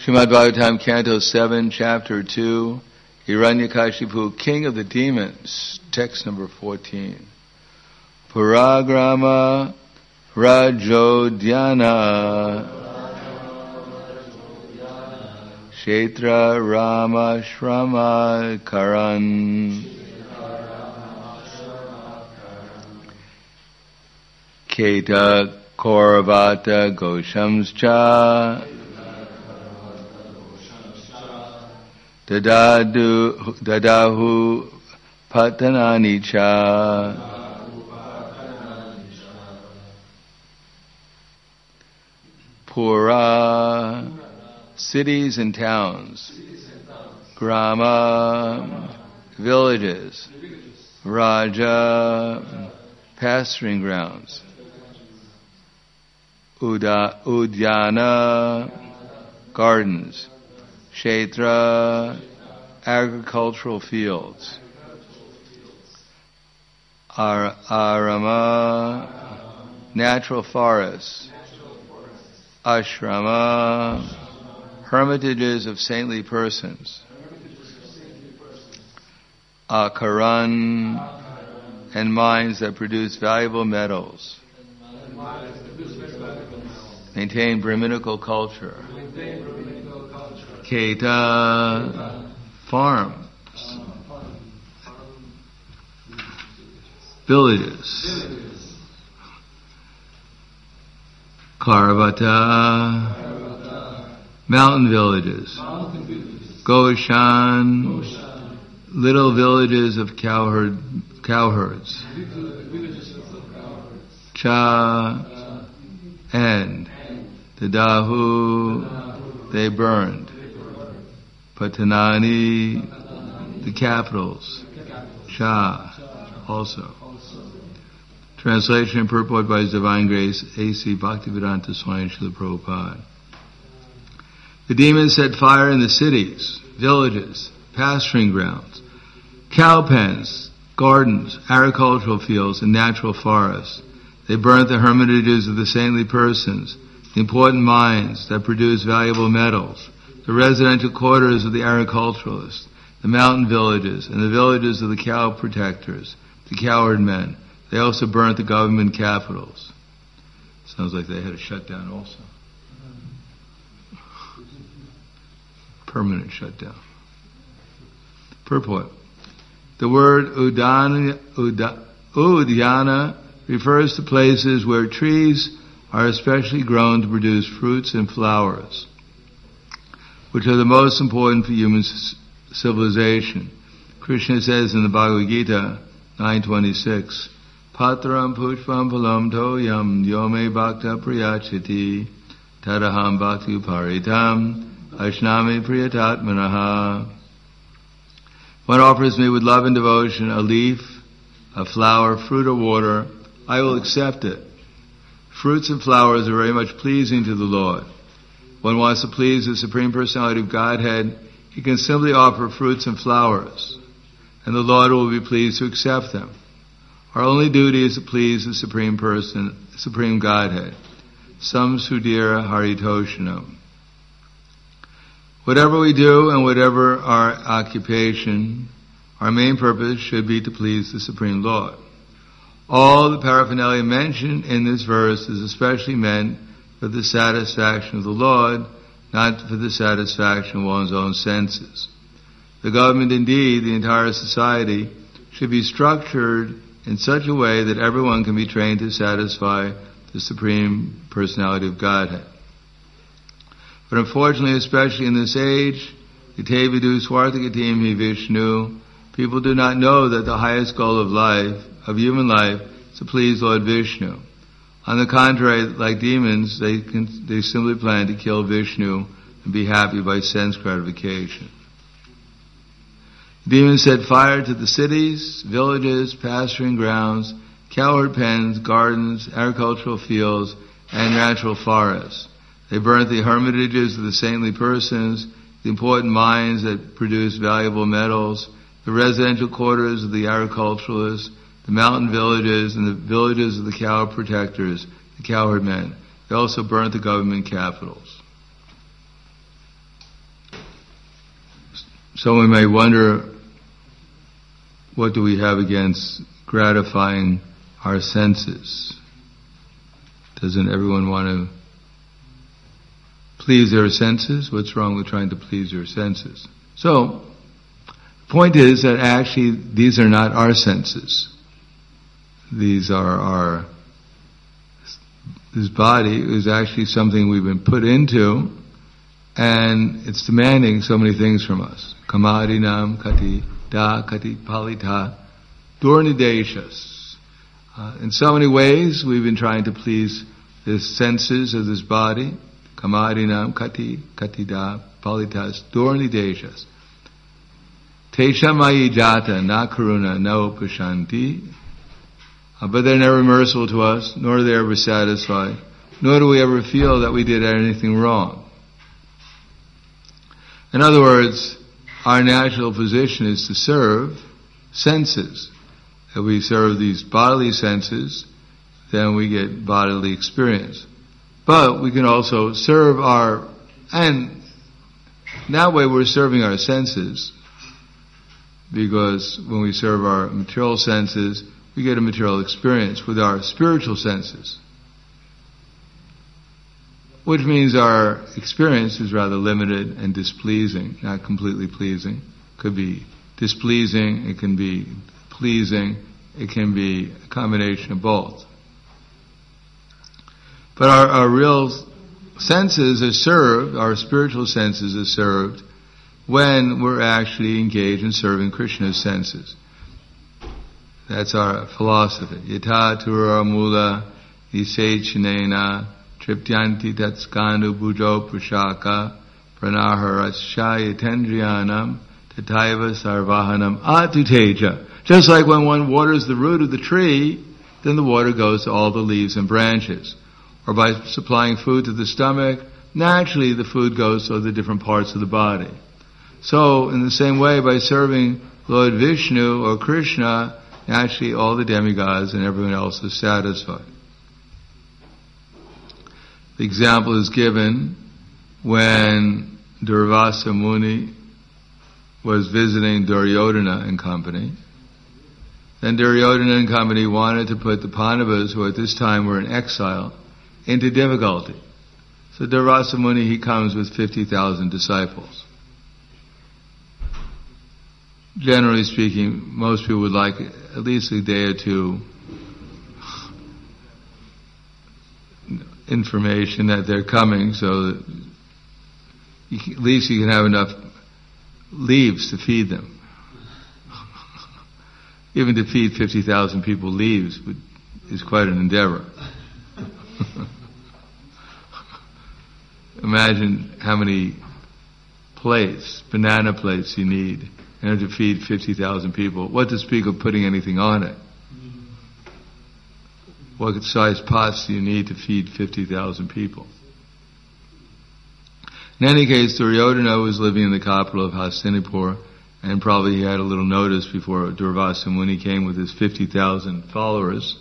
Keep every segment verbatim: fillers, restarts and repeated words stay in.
Srimad Bhagavatam, Canto seven, Chapter two, Hiranyakashipu, King of the Demons, text number fourteen. Puragrama Rajodhyana Kshetra Rama Shrama Karan Keta Kauravata Goshamscha Dadadu, Dadahu Patanani Cha Pura, cities and towns. Grama, villages. Raja, pasturing grounds. Uda, Udyana, gardens. Kshetra, agricultural fields. Ar, Arama, natural forests. Ashrama, hermitages of saintly persons. Akaran, and mines that produce valuable metals. Maintain Brahminical culture. Keta, farms. Villages. Kauravata, mountain villages. Goshan, little villages of cowherd, cowherds. Cha, and Dadahu, they burned. Patanani, the capitals. Cha, also. Translation and purport by His Divine Grace, A C Bhaktivedanta Swami Srila Prabhupada. The demons set fire in the cities, villages, pasturing grounds, cow pens, gardens, agricultural fields, and natural forests. They burnt the hermitages of the saintly persons, the important mines that produce valuable metals, the residential quarters of the agriculturalists, the mountain villages, and the villages of the cow protectors, the cowherd men. They also burnt the government capitals. Sounds like they had a shutdown also. Permanent shutdown. Purport. The word udana, uda, udyana refers to places where trees are especially grown to produce fruits and flowers, which are the most important for human civilization. Krishna says in the Bhagavad Gita nine twenty-six, Patram pushpam phalam toyam yome bhakta priyachiti tadaham bhakti uparitam ashnami priyatatmanaha. One offers me with love and devotion a leaf, a flower, fruit or water, I will accept it. Fruits and flowers are very much pleasing to the Lord. One wants to please the Supreme Personality of Godhead, he can simply offer fruits and flowers, and the Lord will be pleased to accept them. Our only duty is to please the Supreme Person, Supreme Godhead. Sam Sudhira Haritoshanam. Whatever we do and whatever our occupation, our main purpose should be to please the Supreme Lord. All the paraphernalia mentioned in this verse is especially meant for the satisfaction of the Lord, not for the satisfaction of one's own senses. The government, indeed, the entire society, should be structured in such a way that everyone can be trained to satisfy the Supreme Personality of Godhead. But unfortunately, especially in this age, Ite vidu swarthagatim hi Vishnu, people do not know that the highest goal of life, of human life, is to please Lord Vishnu. On the contrary, like demons, they can, they simply plan to kill Vishnu and be happy by sense gratification. Demons set fire to the cities, villages, pasturing grounds, cowherd pens, gardens, agricultural fields, and natural forests. They burnt the hermitages of the saintly persons, the important mines that produce valuable metals, the residential quarters of the agriculturalists, the mountain villages, and the villages of the cow protectors, the cowherd men. They also burnt the government capitals. So we may wonder, what do we have against gratifying our senses? Doesn't everyone want to please their senses? What's wrong with trying to please your senses? So, the point is that actually these are not our senses. These are our, this body is actually something we've been put into, and it's demanding so many things from us. Kamadinam kati da kati palita dornideshas. Uh, in so many ways we've been trying to please the senses of this body. Kamadinam kati kati da palitas dornideshas. Teshamayi jata na karuna na upashanti. Uh, but they're never merciful to us, nor are they ever satisfied, nor do we ever feel that we did anything wrong. In other words, our natural position is to serve senses. If we serve these bodily senses, then we get bodily experience. But we can also serve our, and that way we're serving our senses, because when we serve our material senses, we get a material experience. With our spiritual senses, which means our experience is rather limited and displeasing, not completely pleasing. Could be displeasing, it can be pleasing, it can be a combination of both. But our, our real senses are served, our spiritual senses are served when we're actually engaged in serving Krishna's senses. That's our philosophy. Yatha tura mula isechinena triptyanti tatskanu bujo prashaka pranaharasya yatendriyanam tataiva sarvahanam atuteja. Just like when one waters the root of the tree, then the water goes to all the leaves and branches. Or by supplying food to the stomach, naturally the food goes to the different parts of the body. So, in the same way, by serving Lord Vishnu or Krishna, naturally all the demigods and everyone else is satisfied. The example is given when Durvasa Muni was visiting Duryodhana and company. Then Duryodhana and company wanted to put the Pandavas, who at this time were in exile, into difficulty. So Durvasa Muni, he comes with fifty thousand disciples. Generally speaking, most people would like at least a day or two information that they're coming, so that you can, at least you can have enough leaves to feed them. Even to feed fifty thousand people leaves would, is quite an endeavor. Imagine how many plates, banana plates you need in order to feed fifty thousand people. What to speak of putting anything on it? What size pots do you need to feed fifty thousand people? In any case, Duryodhana was living in the capital of Hastinapur, and probably he had a little notice before Durvasa Muni came with his fifty thousand followers.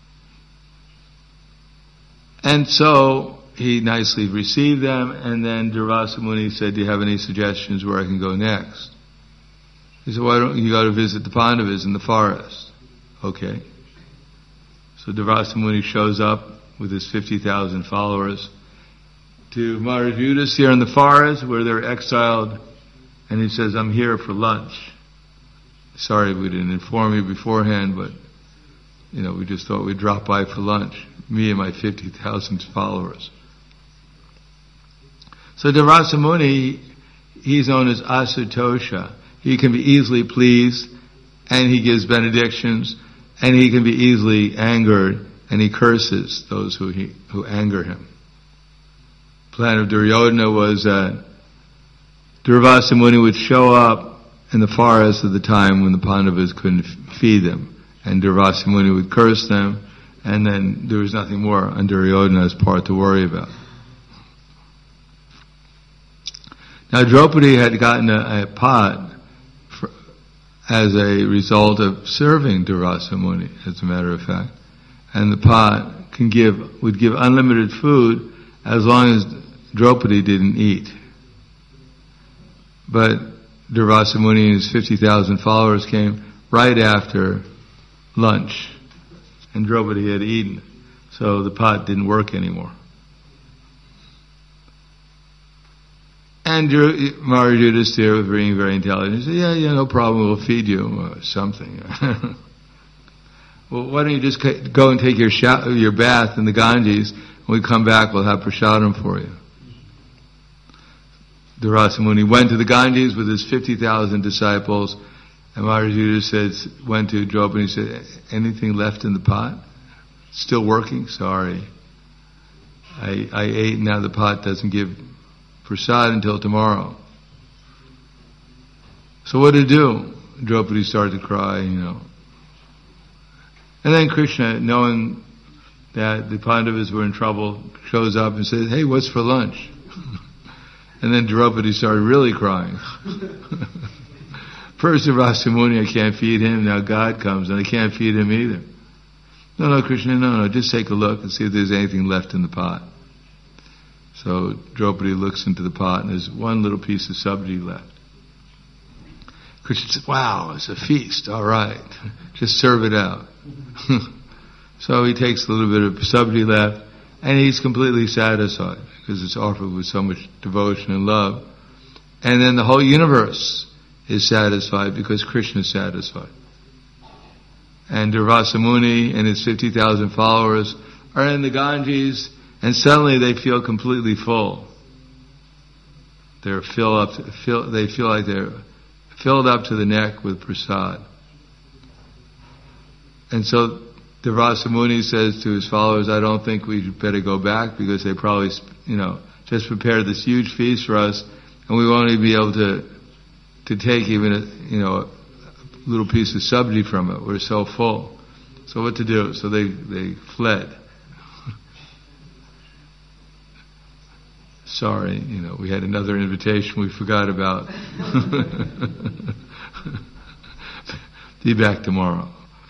And so he nicely received them, and then Durvasa Muni said, do you have any suggestions where I can go next? He said, why don't you go to visit the Pandavas in the forest? Okay. So Durvasa Muni shows up with his fifty thousand followers to Maharaj Yudhisthira in the forest where they're exiled, and he says, I'm here for lunch. Sorry we didn't inform you beforehand, but you know, we just thought we'd drop by for lunch, me and my fifty thousand followers. So Durvasa Muni, he's known as Asatosha. He can be easily pleased, and he gives benedictions, and he can be easily angered, and he curses those who he, who anger him. The plan of Duryodhana was that Durvasa Muni would show up in the forest at the time when the Pandavas couldn't f- feed them, and Durvasa Muni would curse them, and then there was nothing more on Duryodhana's part to worry about. Now Draupadi had gotten a, a pot for, as a result of serving Durvasa Muni, as a matter of fact. And the pot can give, would give unlimited food as long as Draupadi didn't eat. But Durvasa Muni and his fifty thousand followers came right after lunch, and Draupadi had eaten, so the pot didn't work anymore. And Maharaja Yudhisthira was being very intelligent. He said, yeah, yeah, no problem, we'll feed you or something. Well, why don't you just go and take your shower, your bath in the Ganges, when we come back we'll have prasadam for you. Durvasa Muni went to the Ganges with his fifty thousand disciples, and Maharaja Yudhisthira said, went to Draupadi and said, anything left in the pot? Still working? Sorry. I, I ate, now the pot doesn't give prasad until tomorrow. So what to do? Draupadi started to cry, you know. And then Krishna, knowing that the Pandavas were in trouble, shows up and says, hey, what's for lunch? And then Draupadi started really crying. First Durvasa Muni, I can't feed him, now God comes and I can't feed him either. No, no, Krishna, no, no, just take a look and see if there's anything left in the pot. So Draupadi looks into the pot and there's one little piece of sabji left. Krishna says, wow, it's a feast, all right. Just serve it out. So he takes a little bit of sabji left and he's completely satisfied because it's offered with so much devotion and love. And then the whole universe is satisfied because Krishna is satisfied. And Durvasa Muni and his fifty thousand followers are in the Ganges, and suddenly they feel completely full. They're filled up. To, fill, they feel like they're filled up to the neck with prasad. And so Durvasa Muni says to his followers, "I don't think we better go back because they probably, you know, just prepared this huge feast for us, and we won't even be able to to take even a, you know, a little piece of sabji from it. We're so full. So what to do?" So they they fled. Sorry, you know, we had another invitation we forgot about. Be back tomorrow.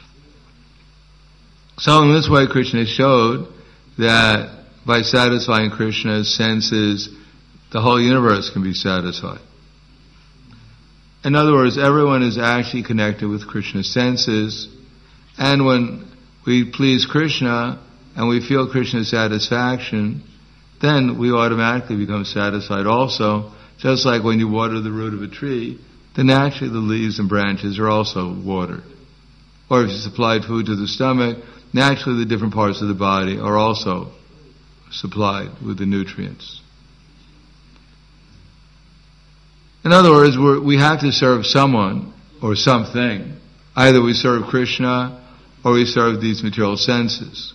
So in this way, Krishna showed that by satisfying Krishna's senses, the whole universe can be satisfied. In other words, everyone is actually connected with Krishna's senses, and when we please Krishna and we feel Krishna's satisfaction, then we automatically become satisfied also. Just like when you water the root of a tree, then naturally the leaves and branches are also watered. Or if you supplied food to the stomach, naturally the different parts of the body are also supplied with the nutrients. In other words, we're, we have to serve someone or something. Either we serve Krishna or we serve these material senses.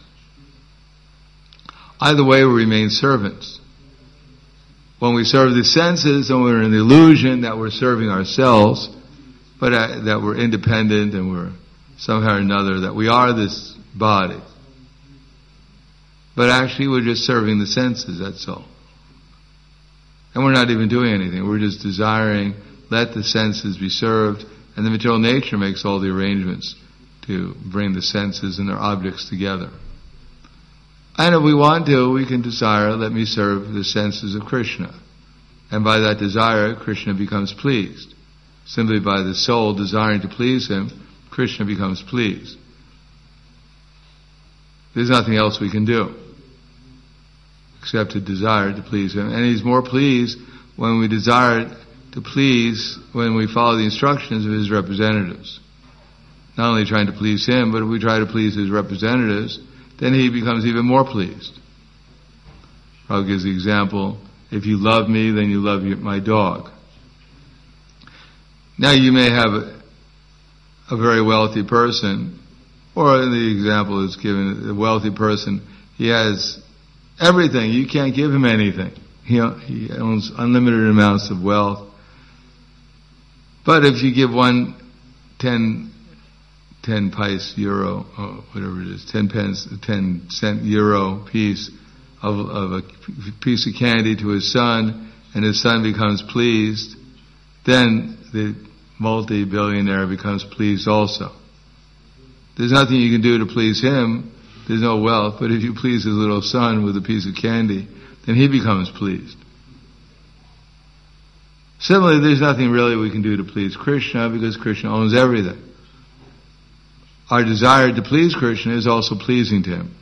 Either way, we remain servants. When we serve the senses, then we're in the illusion that we're serving ourselves, but uh, that we're independent and we're somehow or another, that we are this body. But actually, we're just serving the senses, that's all. And we're not even doing anything. We're just desiring, let the senses be served, and the material nature makes all the arrangements to bring the senses and their objects together. And if we want to, we can desire, let me serve the senses of Krishna. And by that desire, Krishna becomes pleased. Simply by the soul desiring to please him, Krishna becomes pleased. There's nothing else we can do except to desire to please him. And he's more pleased when we desire to please, when we follow the instructions of his representatives. Not only trying to please him, but if we try to please his representatives, then he becomes even more pleased. Prabhupada gives the example, if you love me, then you love your, my dog. Now you may have a, a very wealthy person, or the example is given, a wealthy person, he has everything, you can't give him anything. He, he owns unlimited amounts of wealth. But if you give one ten, ten pice euro, or whatever it is, ten pence, ten cent euro piece of, of a piece of candy to his son, and his son becomes pleased, then the multi-billionaire becomes pleased also. There's nothing you can do to please him. There's no wealth, but if you please his little son with a piece of candy, then he becomes pleased. Similarly, there's nothing really we can do to please Krishna because Krishna owns everything. Our desire to please Krishna is also pleasing to him.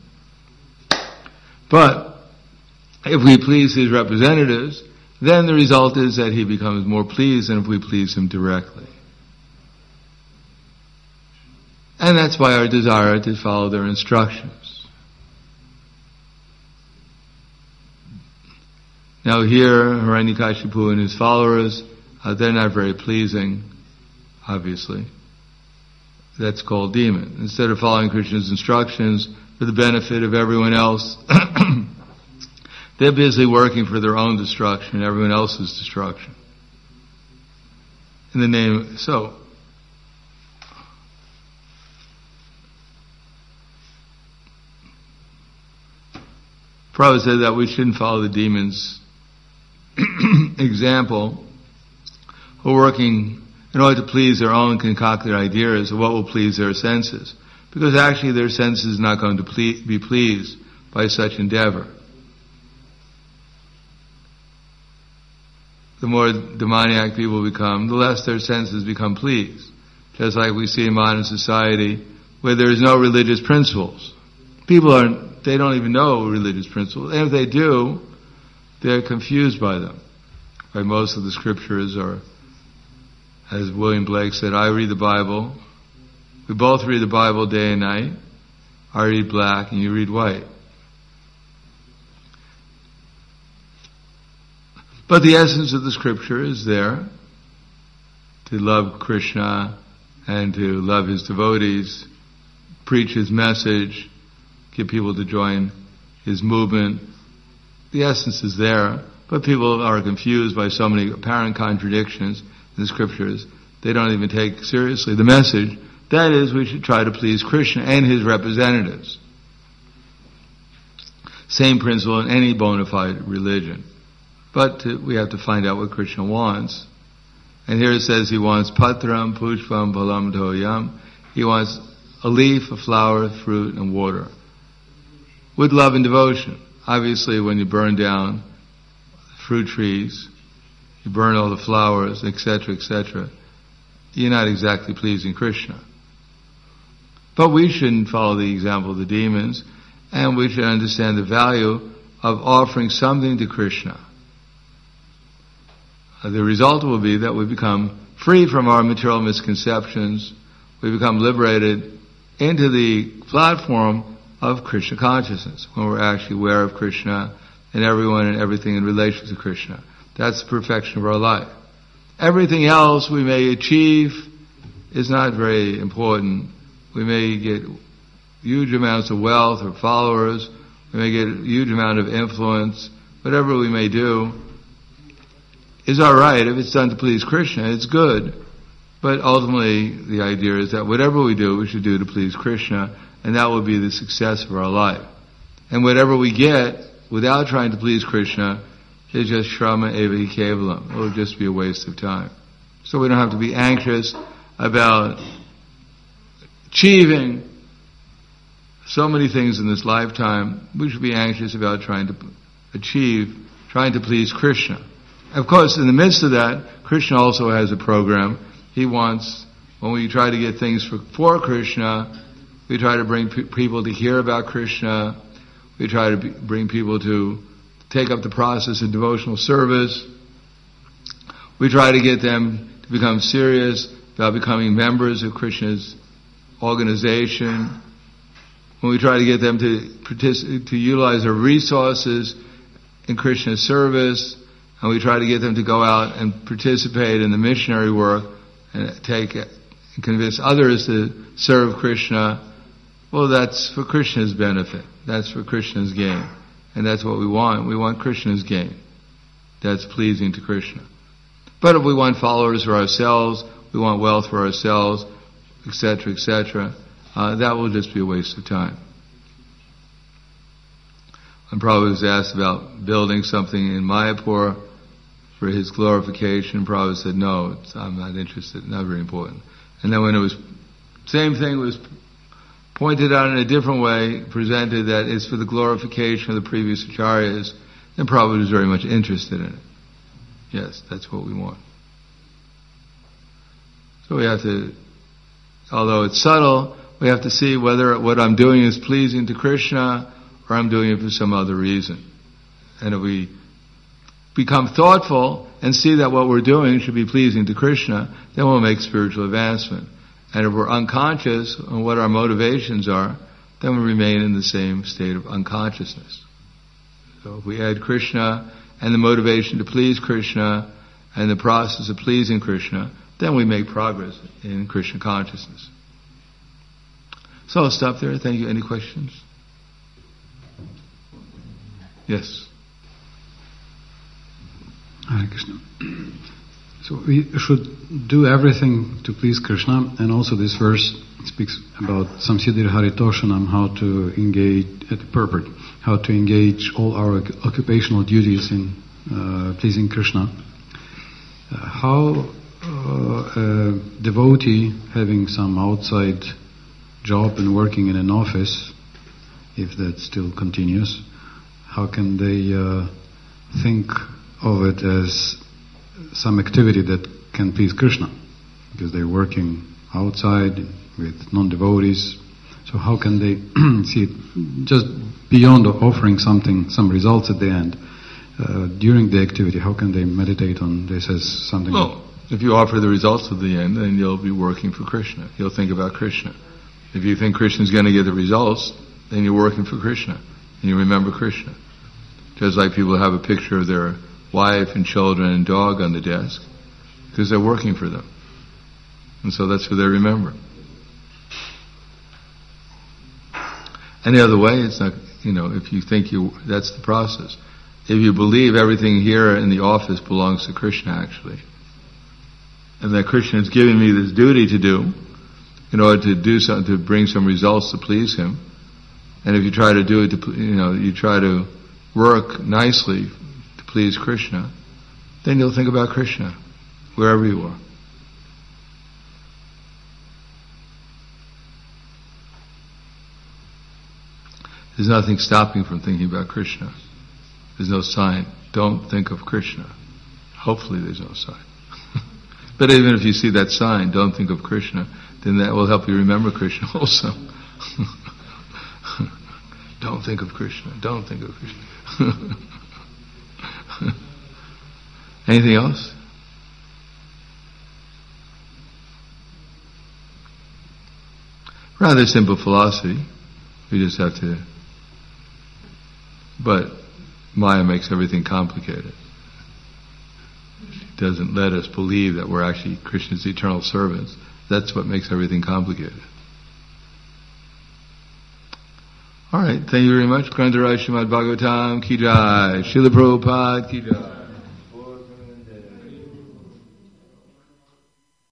But if we please his representatives, then the result is that he becomes more pleased than if we please him directly. And that's why our desire to follow their instructions. Now here, Hiranyakashipu and his followers, uh, they're not very pleasing, obviously. That's called demon. Instead of following Krishna's instructions for the benefit of everyone else, they're busy working for their own destruction and everyone else's destruction. In the name, so, Prabhupada said that we shouldn't follow the demons' example, who are working in order to please their own concocted ideas of what will please their senses. Because actually their senses are not going to ple- be pleased by such endeavor. The more demoniac people become, the less their senses become pleased. Just like we see in modern society where there is no religious principles. People are, they don't even know religious principles. And if they do, they're confused by them. By most of the scriptures, or as William Blake said, I read the Bible. We both read the Bible day and night. I read black and you read white. But the essence of the scripture is there, to love Krishna and to love his devotees, preach his message, get people to join his movement. The essence is there, but people are confused by so many apparent contradictions in the scriptures. They don't even take seriously the message. That is, we should try to please Krishna and his representatives. Same principle in any bona fide religion. But to, we have to find out what Krishna wants. And here it says he wants patram, pushpam, phalam, toyam. He wants a leaf, a flower, fruit, and water. With love and devotion. Obviously, when you burn down fruit trees, you burn all the flowers, et cetera, et cetera, you're not exactly pleasing Krishna. But we shouldn't follow the example of the demons, and we should understand the value of offering something to Krishna. The result will be that we become free from our material misconceptions. We become liberated into the platform of Krishna consciousness, when we're actually aware of Krishna and everyone and everything in relation to Krishna. That's the perfection of our life. Everything else we may achieve is not very important. We may get huge amounts of wealth or followers. We may get a huge amount of influence. Whatever we may do is all right. If it's done to please Krishna, it's good. But ultimately, the idea is that whatever we do, we should do to please Krishna, and that will be the success of our life. And whatever we get, without trying to please Krishna, is just shrama eva hi kevalam. It will just be a waste of time. So we don't have to be anxious about achieving so many things in this lifetime. We should be anxious about trying to achieve, trying to please Krishna. Of course, in the midst of that, Krishna also has a program. He wants, when we try to get things for, for Krishna, we try to bring p- people to hear about Krishna. We try to be, bring people to take up the process of devotional service. We try to get them to become serious about becoming members of Krishna's organization. When we try to get them to participate, to utilize their resources in Krishna's service, and we try to get them to go out and participate in the missionary work and take and convince others to serve Krishna, well, that's for Krishna's benefit. That's for Krishna's gain. And that's what we want. We want Krishna's gain. That's pleasing to Krishna. But if we want followers for ourselves, we want wealth for ourselves, et cetera, et cetera, uh, that will just be a waste of time. When Prabhupada was asked about building something in Mayapur for his glorification, Prabhupada said, no, it's, I'm not interested, not very important. And then when it was, same thing was pointed out in a different way, presented that it's for the glorification of the previous acharyas, then Prabhupada was very much interested in it. Yes, that's what we want. So we have to, although it's subtle, we have to see whether what I'm doing is pleasing to Krishna or I'm doing it for some other reason. And if we become thoughtful and see that what we're doing should be pleasing to Krishna, then we'll make spiritual advancement. And if we're unconscious on what our motivations are, then we remain in the same state of unconsciousness. So if we add Krishna and the motivation to please Krishna and the process of pleasing Krishna, then we make progress in Krishna consciousness. So I'll stop there. Thank you. Any questions? Yes. Hare Krishna. So we should do everything to please Krishna, and also this verse speaks about samsiddhir haritoshanam, how to engage at the purport, how to engage all our occupational duties in uh, pleasing Krishna. Uh, how uh, a devotee having some outside job and working in an office, if that still continues, how can they uh, think of it as some activity that can please Krishna? Because they're working outside with non-devotees. So how can they see it just beyond offering something, some results at the end, uh, during the activity? How can they meditate on this as something? Well, if you offer the results at the end, then you'll be working for Krishna. You'll think about Krishna. If you think Krishna's going to get the results, then you're working for Krishna. And you remember Krishna. Just like people have a picture of their wife and children and dog on the desk, because they're working for them. And so that's what they remember. Any other way, it's not, you know, if you think you, that's the process. If you believe everything here in the office belongs to Krishna actually, and that Krishna is giving me this duty to do, in order to do something, to bring some results to please Him, and if you try to do it to, you know, you try to work nicely to please Krishna, then you'll think about Krishna, wherever you are. There's nothing stopping from thinking about Krishna. There's no sign. Don't think of Krishna. Hopefully there's no sign. But even if you see that sign, don't think of Krishna, then that will help you remember Krishna also. Don't think of Krishna. Don't think of Krishna. Anything else? Rather simple philosophy. We just have to... But Maya makes everything complicated. She doesn't let us believe that we're actually Krishna's eternal servants. That's what makes everything complicated. All right, thank you very much. Grantaraj Srimad Bhagavatam Ki Jai. Srila Prabhupada Ki Jai.